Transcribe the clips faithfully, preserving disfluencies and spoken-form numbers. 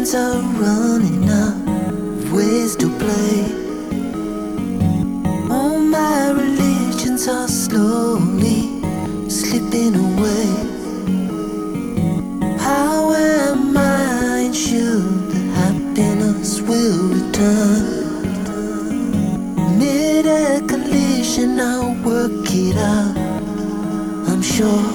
friends are running out of ways to play. All my religions are slowly slipping away. How am I ensured that happiness will return? Mid a collision, I'll work it out, I'm sure.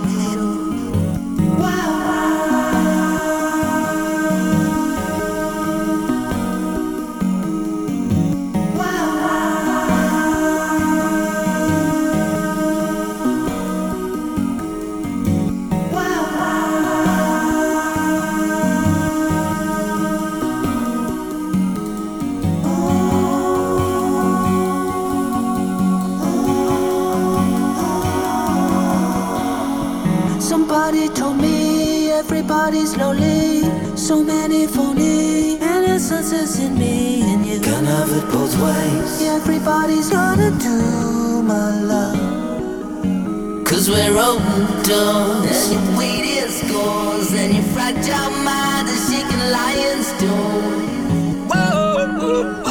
Somebody told me everybody's lonely, so many phony innocence in me and you. Can't have it both ways. Everybody's gonna do my love, cause we're overdosed. And your weight is scores, and your fragile mind is shaking lion's door. Whoa, whoa, whoa.